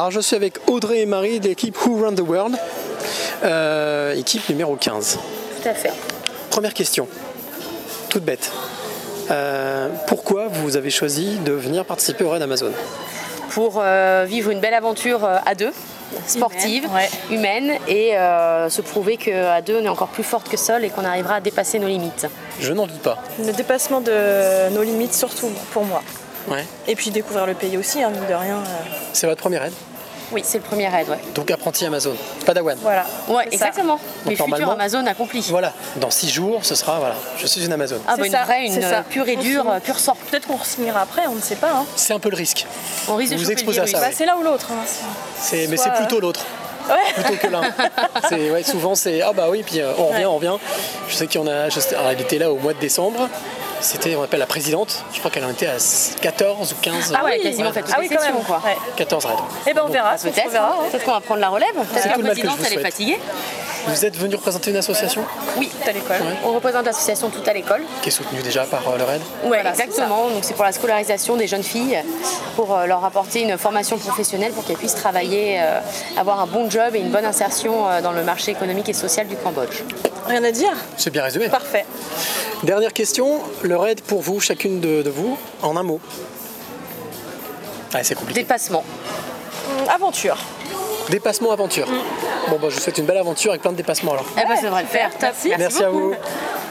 Alors je suis avec Audrey et Marie de l'équipe Who Run the World, équipe numéro 15. Tout à fait. Première question, toute bête. Pourquoi vous avez choisi de venir participer au Raid Amazon ? Pour vivre une belle aventure à deux, sportive, humaine, et se prouver qu'à deux on est encore plus forte que seul et qu'on arrivera à dépasser nos limites. Je n'en doute pas. Le dépassement de nos limites surtout pour moi. Ouais. Et puis découvrir le pays aussi, mine de rien. C'est votre premier Raid ? Oui, c'est le premier raid, ouais. Donc apprenti Amazon, Padawan. Voilà. Ouais, exactement. Les futurs normalement, Amazon accomplis. Voilà, dans 6 jours, ce sera, voilà, je suis une Amazon. Ah bah C'est ça, une c'est ça. pure et dure, pure sang. Peut-être qu'on re-signera après, on ne sait pas. C'est un peu le risque. On risque de Vous choper exposez le à virus. ça, Bah, c'est l'un ou l'autre. Mais c'est plutôt l'autre. Plutôt que l'un. Souvent c'est ah bah oui, puis on revient. Je sais elle était là au mois de décembre. C'était, on appelle la présidente. Je crois qu'elle en était à 14 ou 15. Ah ouais, quasiment fait toutes les quand sessions, même. quoi. Ouais. 14 raids. Eh ben on verra, on Peut-être, verra. peut-être qu'on va prendre la relève. Peut-être que tout la le mal que je présidente, vous elle est souhaite. fatiguée. Vous êtes venu représenter une association Oui, à l'école. on représente l'association Tout à l'école. qui est soutenue déjà par le Raid. Ouais, Voilà, exactement. Donc c'est pour la scolarisation des jeunes filles, pour leur apporter une formation professionnelle pour qu'elles puissent travailler, avoir un bon job et une bonne insertion dans le marché économique et social du Cambodge. Rien à dire. C'est bien résumé. Parfait. Dernière question, le Raid pour vous, chacune de vous, en un mot. Ah, c'est compliqué. Dépassement. Aventure. Dépassement, aventure. Bon, bah, je vous souhaite une belle aventure avec plein de dépassements alors. Eh ben ça devrait le faire. Top. Merci à beaucoup. vous.